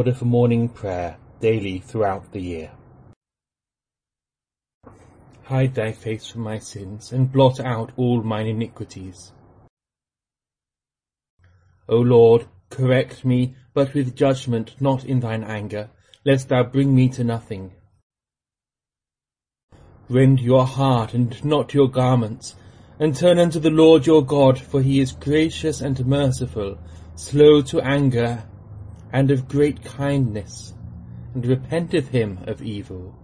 order for morning prayer daily throughout the year. Hide thy face from my sins, and blot out all mine iniquities. O Lord, correct me, but with judgment, not in thine anger, lest thou bring me to nothing. Rend your heart, and not your garments, and turn unto the Lord your God, for he is gracious and merciful, slow to anger, and of great kindness, and repenteth him of evil.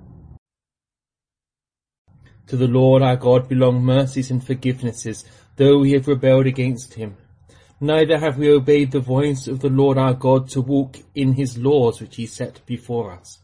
To the Lord our God belong mercies and forgivenesses, though we have rebelled against him. Neither have we obeyed the voice of the Lord our God to walk in his laws which he set before us.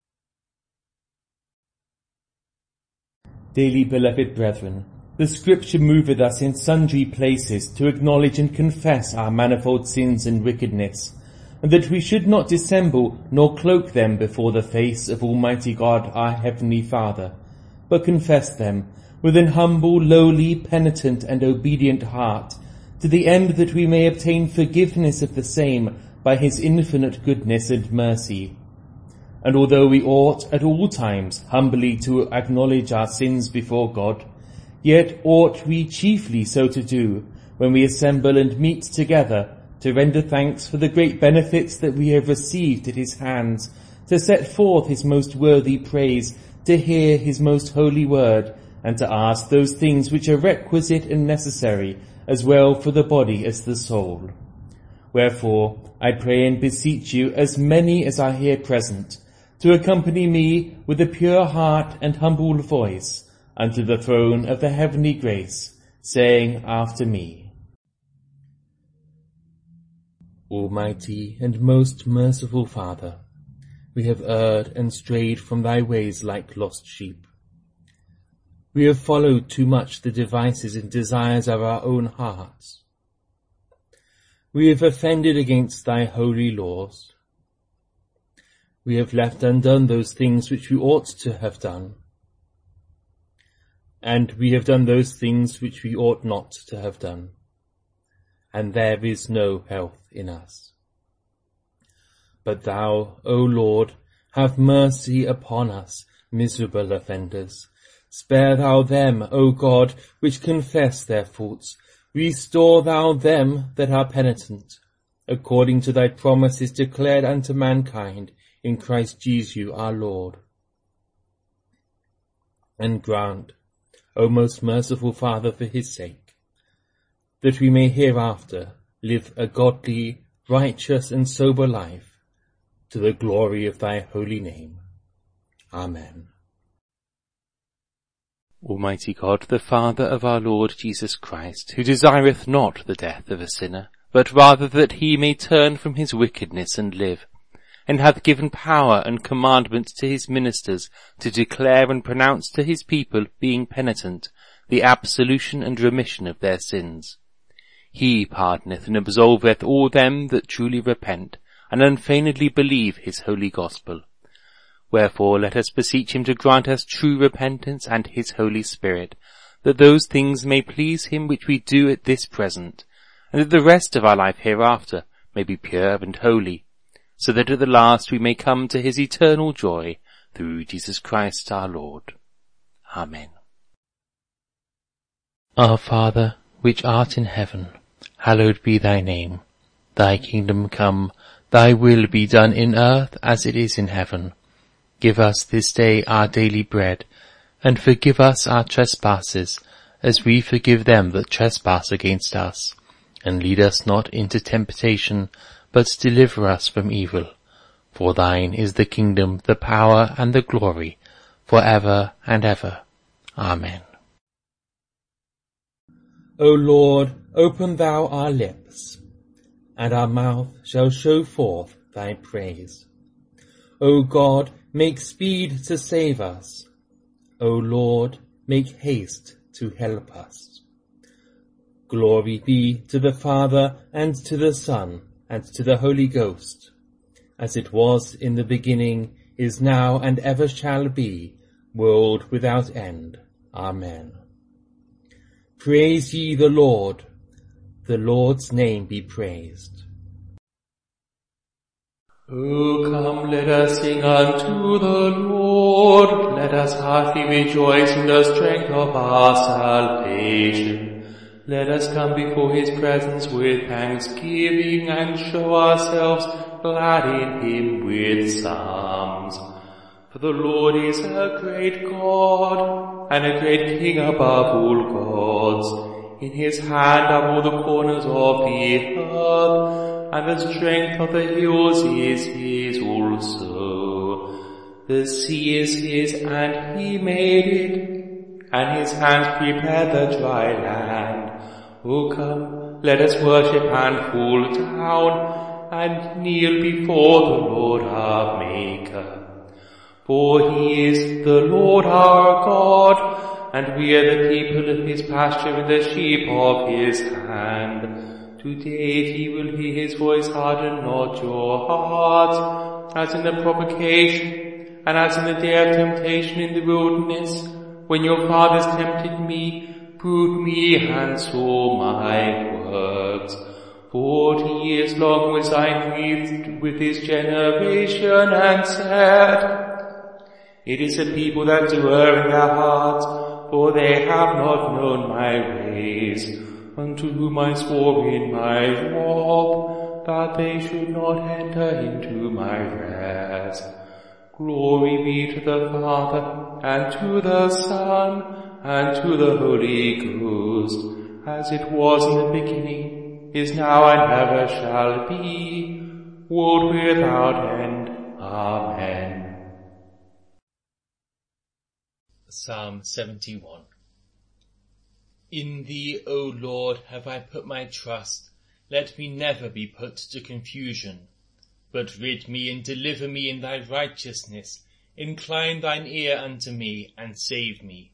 Dearly beloved brethren, the Scripture moveth us in sundry places to acknowledge and confess our manifold sins and wickedness, and that we should not dissemble nor cloak them before the face of Almighty God our Heavenly Father, but confess them with an humble, lowly, penitent, and obedient heart, to the end that we may obtain forgiveness of the same by his infinite goodness and mercy. And although we ought at all times humbly to acknowledge our sins before God, yet ought we chiefly so to do when we assemble and meet together to render thanks for the great benefits that we have received at his hands, to set forth his most worthy praise, to hear his most holy word, and to ask those things which are requisite and necessary, as well for the body as the soul. Wherefore I pray and beseech you, as many as are here present, to accompany me with a pure heart and humble voice unto the throne of the heavenly grace, saying after me, Almighty and most merciful Father, we have erred and strayed from thy ways like lost sheep. We have followed too much the devices and desires of our own hearts. We have offended against thy holy laws. We have left undone those things which we ought to have done. And we have done those things which we ought not to have done. And there is no health in us. But thou, O Lord, have mercy upon us, miserable offenders. Spare thou them, O God, which confess their faults. Restore thou them that are penitent, according to thy promises declared unto mankind in Christ Jesus our Lord. And grant, O most merciful Father, for his sake, that we may hereafter live a godly, righteous, and sober life, to the glory of thy holy name. Amen. Almighty God, the Father of our Lord Jesus Christ, who desireth not the death of a sinner, but rather that he may turn from his wickedness and live, and hath given power and commandment to his ministers to declare and pronounce to his people, being penitent, the absolution and remission of their sins. He pardoneth and absolveth all them that truly repent, and unfeignedly believe his holy gospel. Wherefore let us beseech him to grant us true repentance and his Holy Spirit, that those things may please him which we do at this present, and that the rest of our life hereafter may be pure and holy, so that at the last we may come to his eternal joy, through Jesus Christ our Lord. Amen. Our Father, which art in heaven, hallowed be thy name. Thy kingdom come, thy will be done in earth as it is in heaven. Give us this day our daily bread, and forgive us our trespasses, as we forgive them that trespass against us. And lead us not into temptation, but deliver us from evil. For thine is the kingdom, the power, and the glory, for ever and ever. Amen. O Lord, open thou our lips, and our mouth shall show forth thy praise. O God, make speed to save us. O Lord, make haste to help us. Glory be to the Father, and to the Son, and to the Holy Ghost, as it was in the beginning, is now, and ever shall be, world without end. Amen. Praise ye the Lord. The Lord's name be praised. O come, let us sing unto the Lord. Let us heartily rejoice in the strength of our salvation. Let us come before his presence with thanksgiving and show ourselves glad in him with psalms. For the Lord is a great God and a great King above all gods. In his hand are all the corners of the earth, and the strength of the hills is his also. The sea is his, and he made it, and his hands prepared the dry land. O come, let us worship and fall down, and kneel before the Lord our Maker. For he is the Lord our God, and we are the people of his pasture and the sheep of his hand. Today if ye will hear his voice, harden not your hearts, as in the provocation, and as in the day of temptation in the wilderness, when your fathers tempted me, proved me, and saw my works. 40 years long was I grieved with his generation, and said, it is a people that do err in their hearts, for they have not known my ways, unto whom I swore in my wrath, that they should not enter into my rest. Glory be to the Father, and to the Son, and to the Holy Ghost, as it was in the beginning, is now, and ever shall be, world without end. Amen. Psalm 71. In thee, O Lord, have I put my trust. Let me never be put to confusion. But rid me and deliver me in thy righteousness. Incline thine ear unto me, and save me.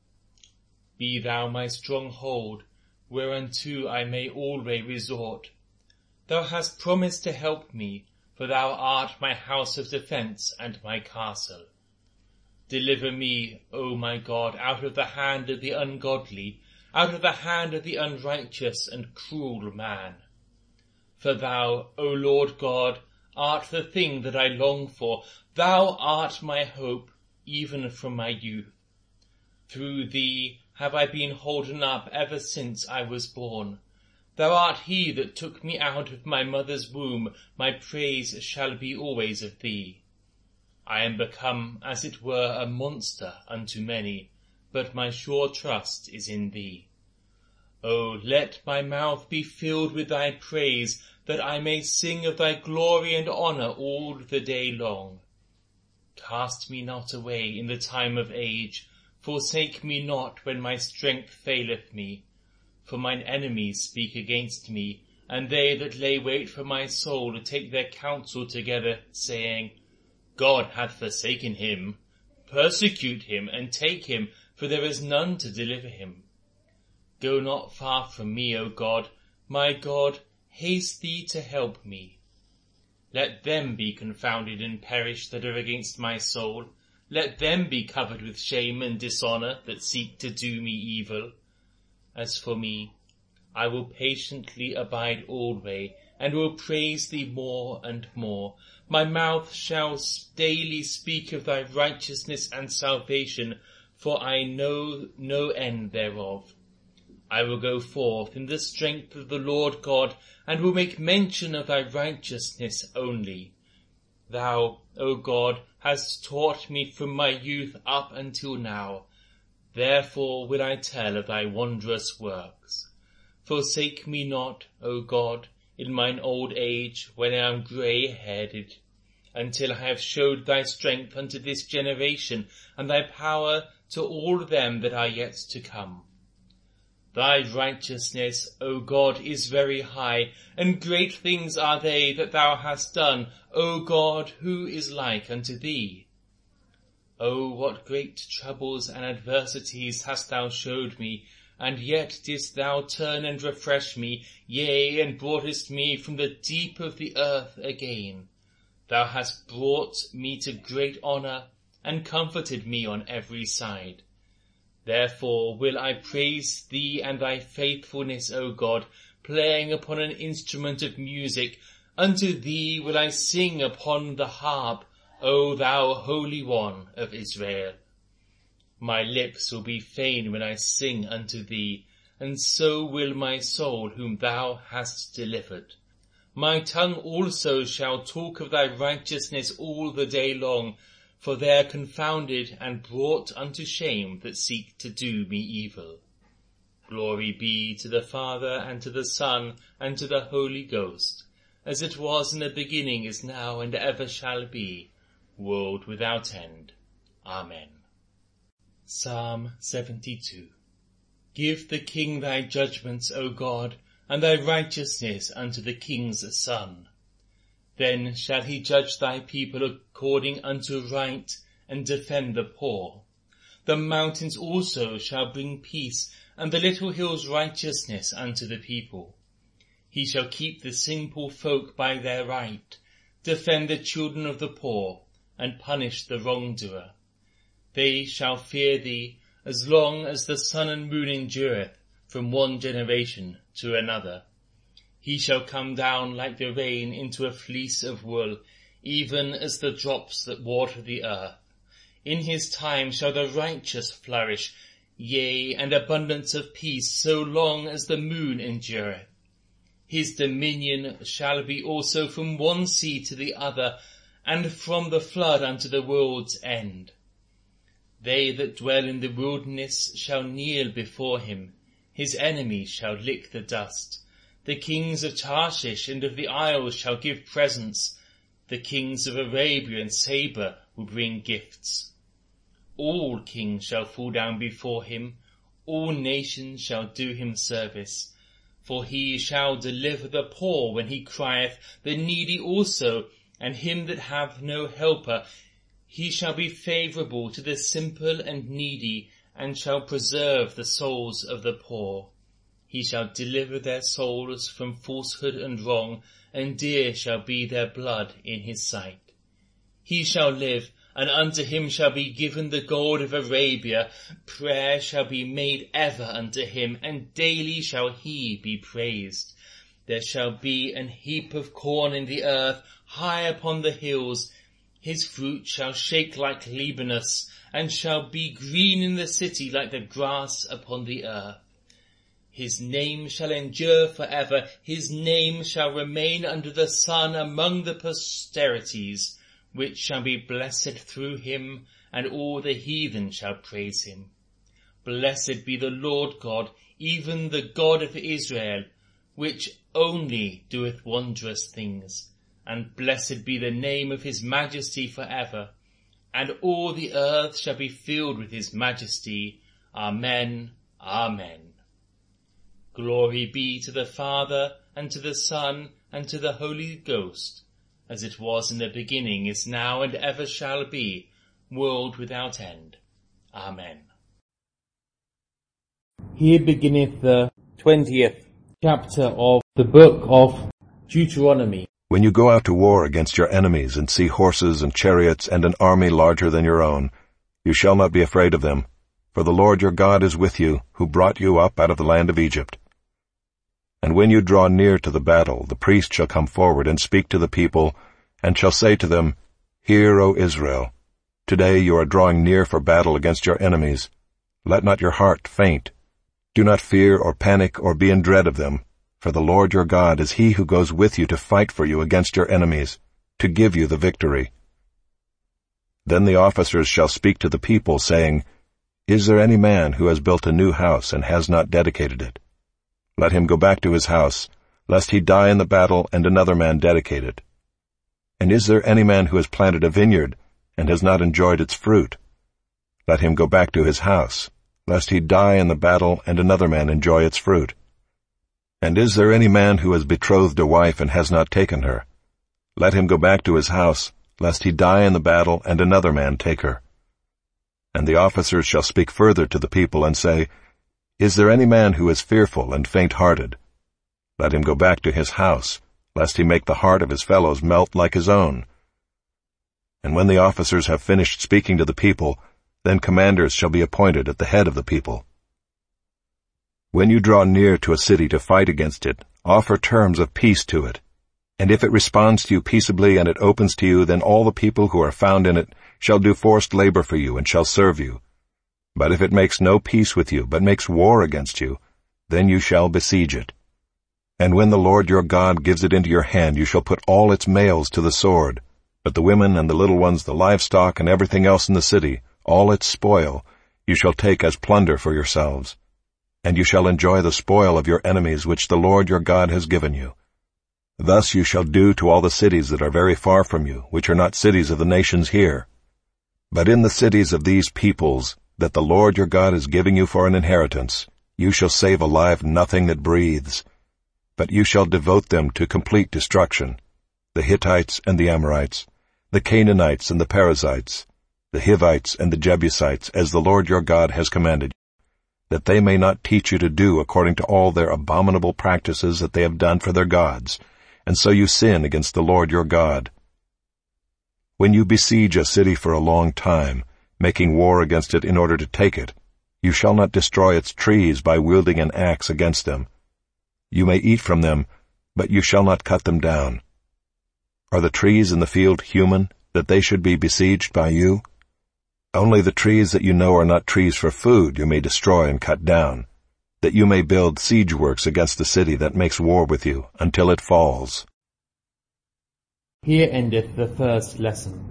Be thou my stronghold, whereunto I may always resort. Thou hast promised to help me, for thou art my house of defence and my castle. Deliver me, O my God, out of the hand of the ungodly, out of the hand of the unrighteous and cruel man. For thou, O Lord God, art the thing that I long for. Thou art my hope, even from my youth. Through thee have I been holden up ever since I was born. Thou art he that took me out of my mother's womb. My praise shall be always of thee. I am become, as it were, a monster unto many, but my sure trust is in thee. O let my mouth be filled with thy praise, that I may sing of thy glory and honour all the day long. Cast me not away in the time of age, forsake me not when my strength faileth me. For mine enemies speak against me, and they that lay wait for my soul take their counsel together, saying, God hath forsaken him. Persecute him, and take him, for there is none to deliver him. Go not far from me, O God. My God, haste thee to help me. Let them be confounded and perish that are against my soul. Let them be covered with shame and dishonour that seek to do me evil. As for me, I will patiently abide alway, and will praise thee more and more. My mouth shall daily speak of thy righteousness and salvation, for I know no end thereof. I will go forth in the strength of the Lord God, and will make mention of thy righteousness only. Thou, O God, hast taught me from my youth up until now. Therefore will I tell of thy wondrous works. Forsake me not, O God, in mine old age, when I am grey-headed, until I have showed thy strength unto this generation, and thy power to all them that are yet to come. Thy righteousness, O God, is very high, and great things are they that thou hast done. O God, who is like unto thee? O what great troubles and adversities hast thou showed me, and yet didst thou turn and refresh me, yea, and broughtest me from the deep of the earth again. Thou hast brought me to great honour, and comforted me on every side. Therefore will I praise thee and thy faithfulness, O God, playing upon an instrument of music, Unto thee will I sing upon the harp, O thou Holy One of Israel. My lips will be fain when I sing unto thee, and so will my soul whom thou hast delivered. My tongue also shall talk of thy righteousness all the day long, for they are confounded and brought unto shame that seek to do me evil. Glory be to the Father, and to the Son, and to the Holy Ghost, as it was in the beginning, is now, and ever shall be, world without end. Amen. Psalm 72. Give the King thy judgments, O God, and thy righteousness unto the King's son. Then shall he judge thy people according unto right, and defend the poor. The mountains also shall bring peace, and the little hills righteousness unto the people. He shall keep the simple folk by their right, defend the children of the poor, and punish the wrongdoer. They shall fear thee as long as the sun and moon endureth, from one generation to another. He shall come down like the rain into a fleece of wool, even as the drops that water the earth. In his time shall the righteous flourish, yea, and abundance of peace, so long as the moon endureth. His dominion shall be also from one sea to the other, and from the flood unto the world's end. They that dwell in the wilderness shall kneel before him. His enemies shall lick the dust. The kings of Tarshish and of the isles shall give presents. The kings of Arabia and Saba will bring gifts. All kings shall fall down before him. All nations shall do him service. For he shall deliver the poor when he crieth, the needy also, and him that hath no helper. He shall be favourable to the simple and needy, and shall preserve the souls of the poor. He shall deliver their souls from falsehood and wrong, and dear shall be their blood in his sight. He shall live, and unto him shall be given the gold of Arabia. Prayer shall be made ever unto him, and daily shall he be praised. There shall be an heap of corn in the earth, high upon the hills. His fruit shall shake like Libanus, and shall be green in the city like the grass upon the earth. His name shall endure forever. His name shall remain under the sun among the posterities, which shall be blessed through him, and all the heathen shall praise him. Blessed be the Lord God, even the God of Israel, which only doeth wondrous things. And blessed be the name of his majesty forever. And all the earth shall be filled with his majesty. Amen. Amen. Glory be to the Father, and to the Son, and to the Holy Ghost, as it was in the beginning, is now, and ever shall be, world without end. Amen. Here beginneth the 20th chapter of the book of Deuteronomy. When you go out to war against your enemies and see horses and chariots and an army larger than your own, you shall not be afraid of them, for the Lord your God is with you, who brought you up out of the land of Egypt. And when you draw near to the battle, the priest shall come forward and speak to the people, and shall say to them, Hear, O Israel, today you are drawing near for battle against your enemies. Let not your heart faint. Do not fear or panic or be in dread of them, for the Lord your God is he who goes with you to fight for you against your enemies, to give you the victory. Then the officers shall speak to the people, saying, Is there any man who has built a new house and has not dedicated it? Let him go back to his house, lest he die in the battle and another man dedicate it. And is there any man who has planted a vineyard and has not enjoyed its fruit? Let him go back to his house, lest he die in the battle and another man enjoy its fruit. And is there any man who has betrothed a wife and has not taken her? Let him go back to his house, lest he die in the battle and another man take her. And the officers shall speak further to the people and say, Is there any man who is fearful and faint-hearted? Let him go back to his house, lest he make the heart of his fellows melt like his own. And when the officers have finished speaking to the people, then commanders shall be appointed at the head of the people. When you draw near to a city to fight against it, offer terms of peace to it. And if it responds to you peaceably and it opens to you, then all the people who are found in it shall do forced labor for you and shall serve you. But if it makes no peace with you, but makes war against you, then you shall besiege it. And when the Lord your God gives it into your hand, you shall put all its males to the sword, but the women and the little ones, the livestock and everything else in the city, all its spoil, you shall take as plunder for yourselves. And you shall enjoy the spoil of your enemies which the Lord your God has given you. Thus you shall do to all the cities that are very far from you, which are not cities of the nations here. But in the cities of these peoples, that the Lord your God is giving you for an inheritance, you shall save alive nothing that breathes. But you shall devote them to complete destruction, the Hittites and the Amorites, the Canaanites and the Perizzites, the Hivites and the Jebusites, as the Lord your God has commanded you, that they may not teach you to do according to all their abominable practices that they have done for their gods, and so you sin against the Lord your God. When you besiege a city for a long time, making war against it in order to take it, you shall not destroy its trees by wielding an axe against them. You may eat from them, but you shall not cut them down. Are the trees in the field human, that they should be besieged by you? Only the trees that you know are not trees for food you may destroy and cut down, that you may build siege works against the city that makes war with you, until it falls. Here endeth the first lesson.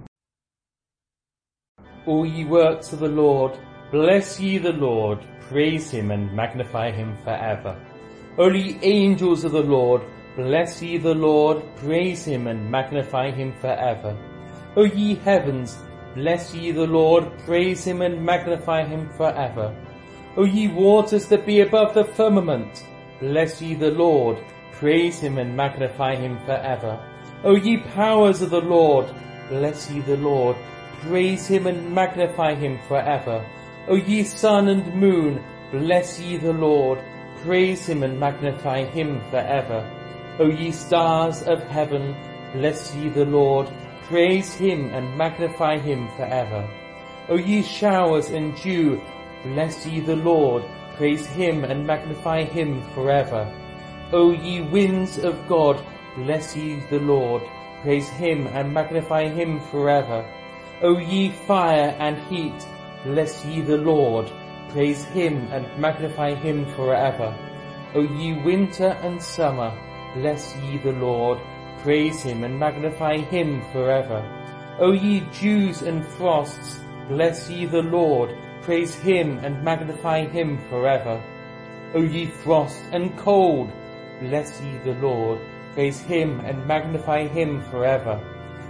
All ye works of the Lord, bless ye the Lord, praise him and magnify him forever. O ye angels of the Lord, bless ye the Lord, praise him and magnify him forever. O ye heavens, bless ye the Lord, praise him and magnify him forever. O ye waters that be above the firmament, bless ye the Lord, praise him and magnify him forever. O ye powers of the Lord, bless ye the Lord, praise him and magnify him forever. O ye sun and moon, bless ye the Lord, praise him and magnify him forever. O ye stars of heaven, bless ye the Lord, praise him and magnify him forever. O ye showers and dew, bless ye the Lord, praise him and magnify him forever. O ye winds of God, bless ye the Lord, praise him and magnify him forever. O ye fire and heat, bless ye the Lord, praise him and magnify him forever. O ye winter and summer, bless ye the Lord, praise him and magnify him forever. O ye dews and frosts, bless ye the Lord, praise him and magnify him forever. O ye frost and cold, bless ye the Lord, praise him and magnify him forever.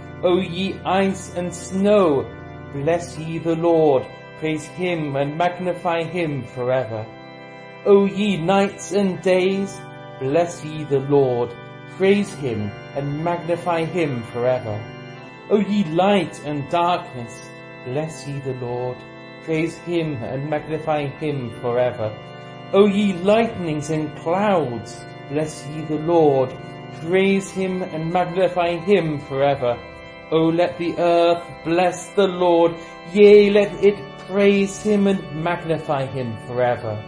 O ye ice and snow, bless ye the Lord, praise him and magnify him forever. O ye nights and days, bless ye the Lord, praise him and magnify him forever. O ye light and darkness, bless ye the Lord, praise him and magnify him forever. O ye lightnings and clouds, bless ye the Lord, praise him and magnify him forever. O let the earth bless the Lord, yea, let it praise him and magnify him forever.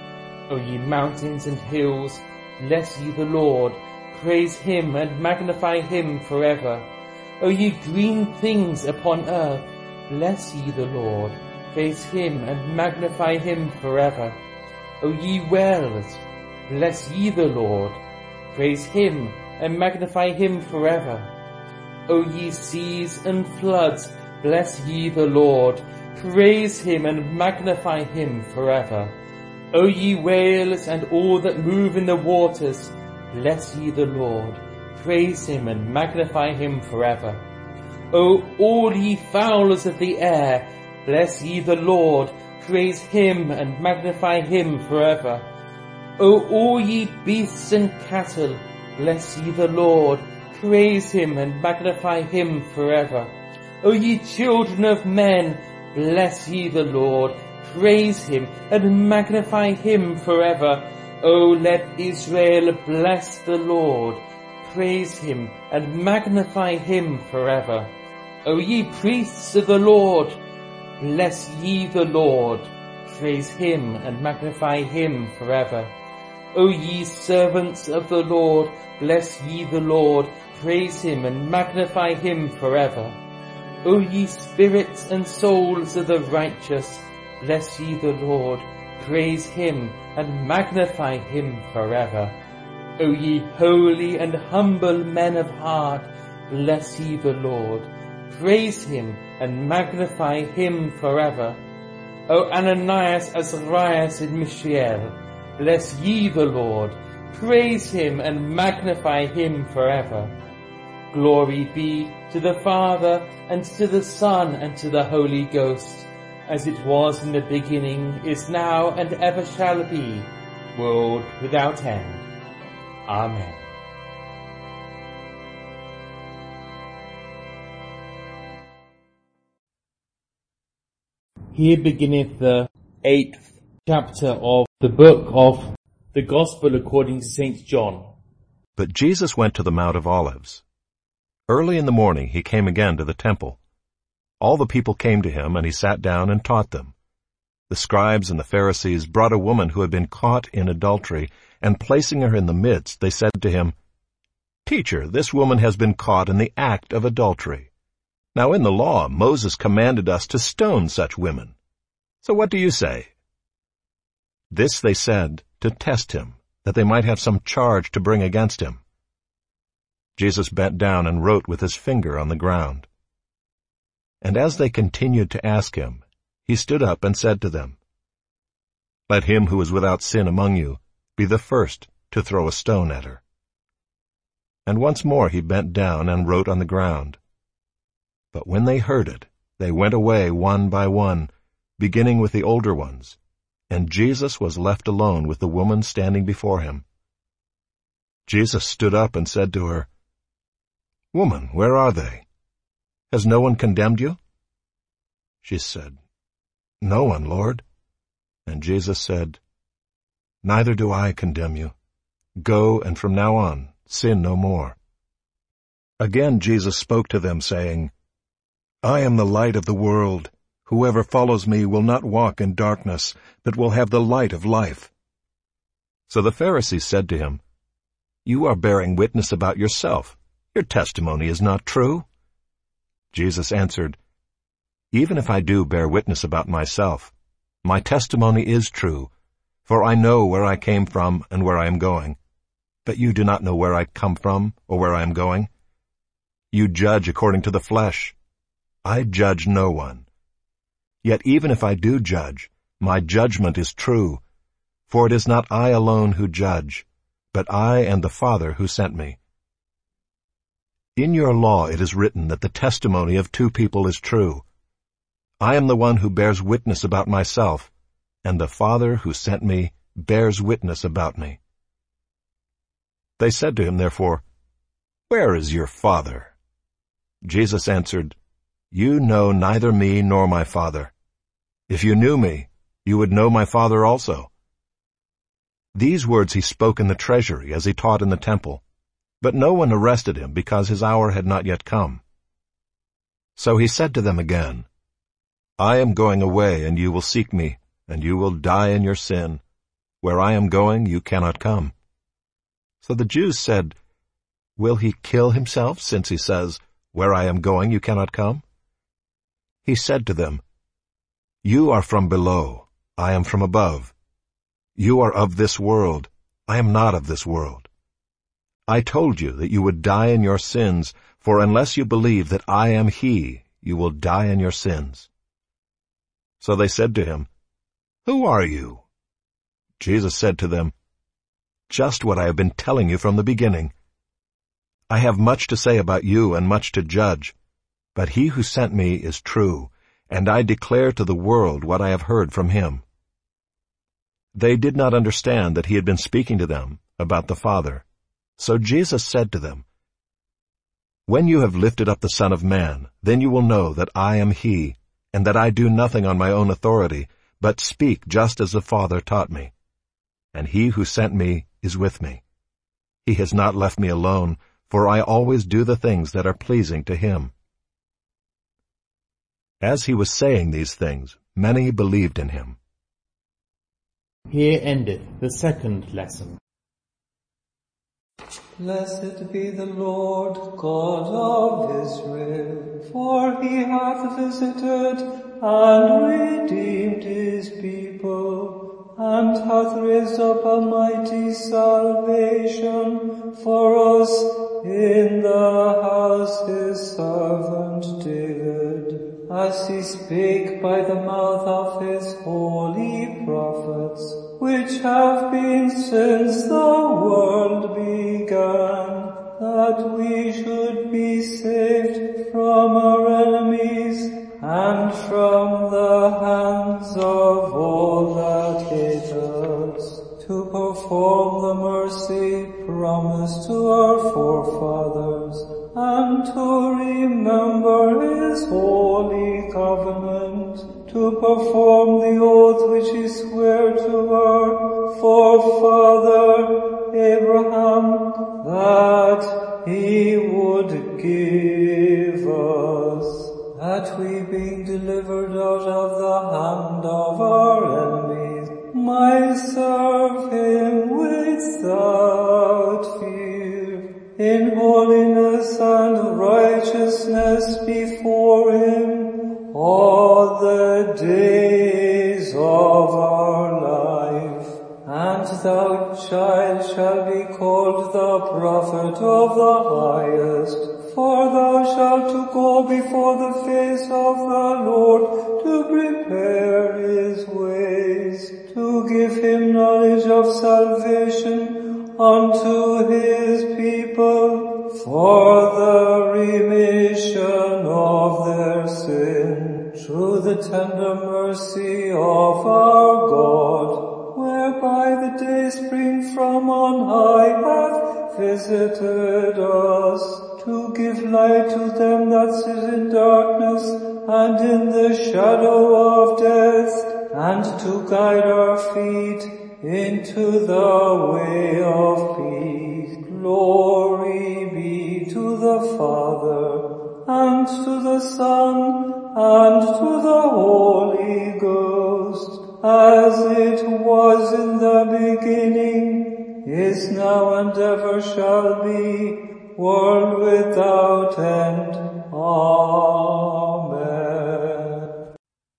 O ye mountains and hills, bless ye the Lord, praise him and magnify him forever. O ye green things upon earth, bless ye the Lord, praise him and magnify him forever. O ye wells, bless ye the Lord, praise him and magnify him forever. O ye seas and floods, bless ye the Lord, praise him and magnify him forever. O ye whales and all that move in the waters, bless ye the Lord, praise him and magnify him forever. O all ye fowlers of the air, bless ye the Lord, praise him and magnify him forever. O all ye beasts and cattle, bless ye the Lord, praise him and magnify him forever. O ye children of men, bless ye the Lord, praise him and magnify him forever. O let Israel bless the Lord, praise him and magnify him forever. O ye priests of the Lord, bless ye the Lord, praise him and magnify him forever. O ye servants of the Lord, bless ye the Lord, praise him and magnify him forever. O ye spirits and souls of the righteous, bless ye the Lord, praise him and magnify him forever. O ye holy and humble men of heart, bless ye the Lord, praise him and magnify him forever. O Ananias, Azarias, and Mishael, bless ye the Lord, praise him and magnify him forever. Glory be to the Father, and to the Son, and to the Holy Ghost, as it was in the beginning, is now, and ever shall be, world without end. Amen. Here beginneth the 8th chapter of the book of the Gospel according to St. John. But Jesus went to the Mount of Olives. Early in the morning he came again to the temple. All the people came to him, and he sat down and taught them. The scribes and the Pharisees brought a woman who had been caught in adultery, and placing her in the midst, they said to him, "Teacher, this woman has been caught in the act of adultery. Now in the law, Moses commanded us to stone such women. So what do you say?" This they said to test him, that they might have some charge to bring against him. Jesus bent down and wrote with his finger on the ground. And as they continued to ask him, he stood up and said to them, "Let him who is without sin among you be the first to throw a stone at her." And once more he bent down and wrote on the ground. But when they heard it, they went away one by one, beginning with the older ones, and Jesus was left alone with the woman standing before him. Jesus stood up and said to her, "Woman, where are they? Has no one condemned you?" She said, "No one, Lord." And Jesus said, "Neither do I condemn you. Go, and from now on, sin no more." Again Jesus spoke to them, saying, "I am the light of the world. Whoever follows me will not walk in darkness, but will have the light of life." So the Pharisees said to him, "You are bearing witness about yourself. Your testimony is not true." Jesus answered, "Even if I do bear witness about myself, my testimony is true, for I know where I came from and where I am going. But you do not know where I come from or where I am going. You judge according to the flesh. I judge no one. Yet even if I do judge, my judgment is true, for it is not I alone who judge, but I and the Father who sent me. In your law it is written that the testimony of two people is true. I am the one who bears witness about myself, and the Father who sent me bears witness about me." They said to him, therefore, "Where is your Father?" Jesus answered, "You know neither me nor my Father. If you knew me, you would know my Father also." These words he spoke in the treasury as he taught in the temple, but no one arrested him because his hour had not yet come. So he said to them again, "I am going away, and you will seek me, and you will die in your sin. Where I am going, you cannot come." So the Jews said, "Will he kill himself, since he says, 'Where I am going, you cannot come'?" He said to them, "You are from below, I am from above. You are of this world, I am not of this world. I told you that you would die in your sins, for unless you believe that I am he, you will die in your sins." So they said to him, "Who are you?" Jesus said to them, "Just what I have been telling you from the beginning. I have much to say about you and much to judge, but he who sent me is true, and I declare to the world what I have heard from him." They did not understand that he had been speaking to them about the Father. So Jesus said to them, "When you have lifted up the Son of Man, then you will know that I am he, and that I do nothing on my own authority, but speak just as the Father taught me. And he who sent me is with me. He has not left me alone, for I always do the things that are pleasing to him." As he was saying these things, many believed in him. Here endeth the second lesson. Blessed be the Lord God of Israel, for he hath visited and redeemed his people, and hath raised up a mighty salvation for us in the house his servant David, as he spake by the mouth of his holy prophets, which have been since the world began, that we should be saved from our enemies and from the hands of all that hate us, to perform the mercy promised to our forefathers, and to remember his holy covenant, to perform the oath which he sware to our forefather Abraham, that he would give us, that we, being delivered out of the hand of our enemies, might serve him without fear, in holiness and righteousness before him all the days of our life. And thou, child, shalt be called the prophet of the highest, for thou shalt to go before the face of the Lord, to prepare his ways, to give him knowledge of salvation unto his people, for the remission of their sin, through the tender mercy of our God, whereby the day spring from on high hath visited us, to give light to them that sit in darkness and in the shadow of death, and to guide our feet into the way of peace. Glory be to the Father, and to the Son, and to the Holy Ghost, as it was in the beginning, is now, and ever shall be, world without end. Amen.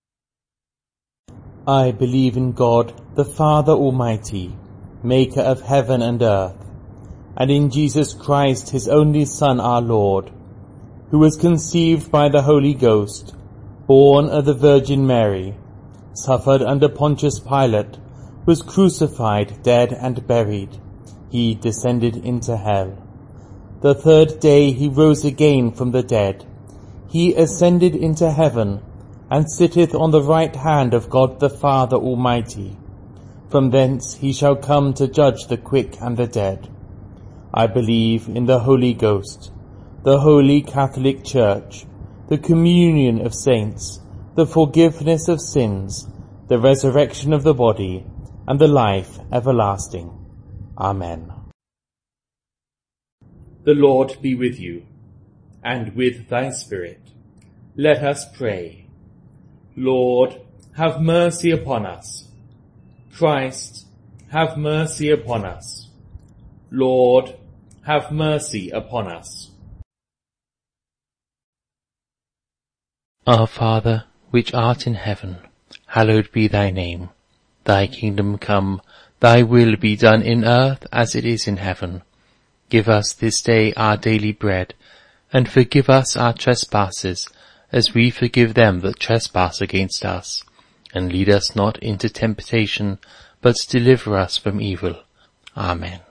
I believe in God, the Father Almighty, maker of heaven and earth, and in Jesus Christ, his only Son, our Lord, who was conceived by the Holy Ghost, born of the Virgin Mary, suffered under Pontius Pilate, was crucified, dead, and buried. He descended into hell. The third day he rose again from the dead. He ascended into heaven, and sitteth on the right hand of God the Father Almighty. From thence he shall come to judge the quick and the dead. I believe in the Holy Ghost, the Holy Catholic Church, the communion of saints, the forgiveness of sins, the resurrection of the body, and the life everlasting. Amen. The Lord be with you, and with thy spirit. Let us pray. Lord, have mercy upon us. Christ, have mercy upon us. Lord, have mercy upon us. Our Father, which art in heaven, hallowed be thy name. Thy kingdom come, thy will be done in earth as it is in heaven. Give us this day our daily bread, and forgive us our trespasses, as we forgive them that trespass against us. And lead us not into temptation, but deliver us from evil. Amen.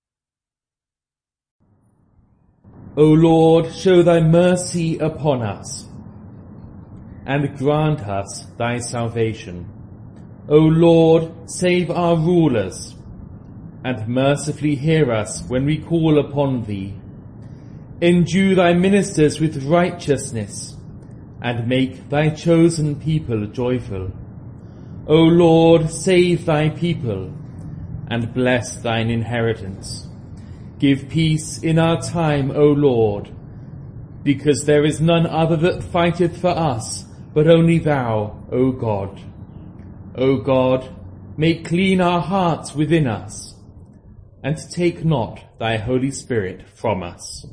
O Lord, show thy mercy upon us, and grant us thy salvation. O Lord, save our rulers, and mercifully hear us when we call upon thee. Endue thy ministers with righteousness, and make thy chosen people joyful. O Lord, save thy people, and bless thine inheritance. Give peace in our time, O Lord, because there is none other that fighteth for us, but only thou, O God. O God, make clean our hearts within us, and take not thy Holy Spirit from us.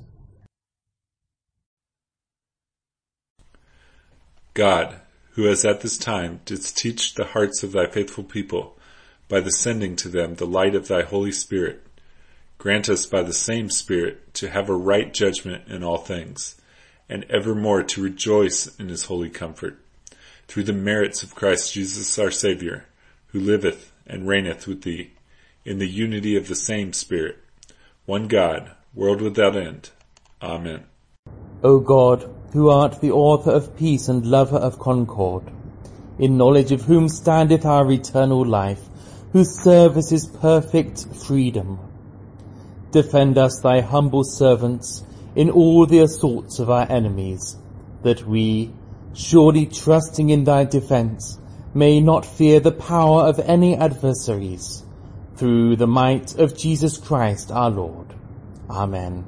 God, who as at this time didst teach the hearts of thy faithful people, by the sending to them the light of thy Holy Spirit, grant us by the same Spirit to have a right judgment in all things, and evermore to rejoice in his holy comfort, through the merits of Christ Jesus our Saviour, who liveth and reigneth with thee, in the unity of the same Spirit, one God, world without end. Amen. O God, who art the author of peace and lover of concord, in knowledge of whom standeth our eternal life, whose service is perfect freedom, defend us, thy humble servants, in all the assaults of our enemies, that we, surely trusting in thy defence, may not fear the power of any adversaries, through the might of Jesus Christ our Lord. Amen.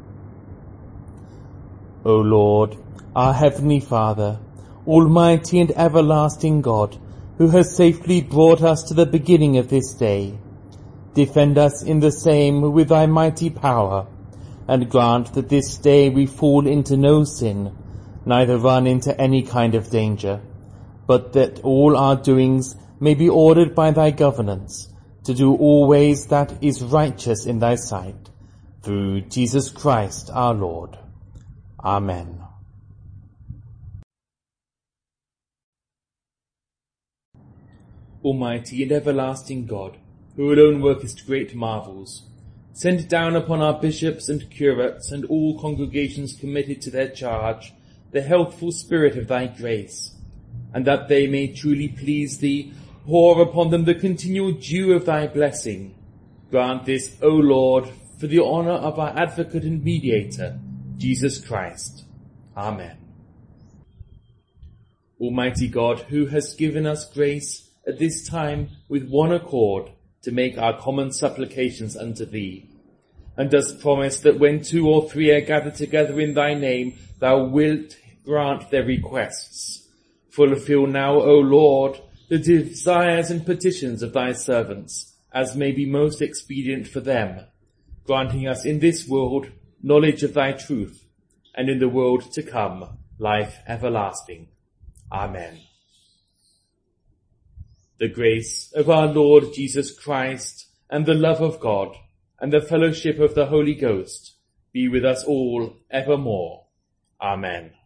O Lord, our heavenly Father, almighty and everlasting God, who has safely brought us to the beginning of this day, defend us in the same with thy mighty power, and grant that this day we fall into no sin, neither run into any kind of danger, but that all our doings may be ordered by thy governance, to do always that is righteous in thy sight, through Jesus Christ our Lord. Amen. Almighty and everlasting God, who alone workest great marvels, send down upon our bishops and curates and all congregations committed to their charge the healthful spirit of thy grace, and that they may truly please thee, pour upon them the continual dew of thy blessing. Grant this, O Lord, for the honour of our advocate and mediator, Jesus Christ. Amen. Almighty God, who hast given us grace at this time with one accord to make our common supplications unto thee, and dost promise that when 2 or 3 are gathered together in thy name, thou wilt grant their requests. Fulfill now, O Lord, the desires and petitions of thy servants, as may be most expedient for them, granting us in this world knowledge of thy truth, and in the world to come life everlasting. Amen. The grace of our Lord Jesus Christ, and the love of God, and the fellowship of the Holy Ghost be with us all evermore. Amen.